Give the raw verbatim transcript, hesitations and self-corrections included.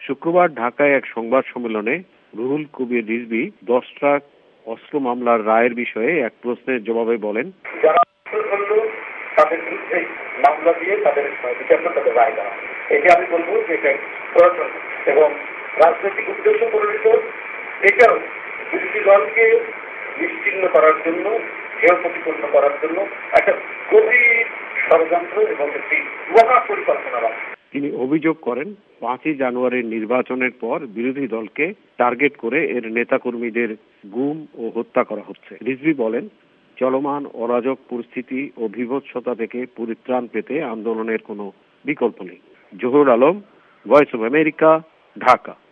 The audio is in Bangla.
শুক্রবার ঢাকায় এক সংবাদ সম্মেলনে রুহুল কবির রিজভী দশটা অস্ত্র মামলার রায়ের বিষয়ে এক প্রশ্নের জবাবে বলেন, যারা তাদের বিরুদ্ধে মামলা দিয়ে তাদের বিচার করে তাদের রায় দেওয়া, এটি আমি বলবো যে এটা প্রয়োজন এবং রাজনৈতিক উদ্দেশ্য প্রণীত। এটাও বিরোধী দলকে নিশ্চিহ্ন করার জন্য, হেয় প্রতিপন্ন করার জন্য একটা গভীর ষড়যন্ত্র এবং একটি মহা পরিকল্পনা আছে। তিনি অভিযোগ করেন, পাঁচই জানুয়ারির নির্বাচনের পর বিরোধী দলকে টার্গেট করে এর নেতাকর্মীদের গুম ও হত্যা করা হচ্ছে। রিজভী বলেন, চলমান অরাজক পরিস্থিতি ও বিভৎসতা থেকে পরিত্রাণ পেতে আন্দোলনের কোনো বিকল্প নেই। Zahur Alam, voice of America, Dhaka.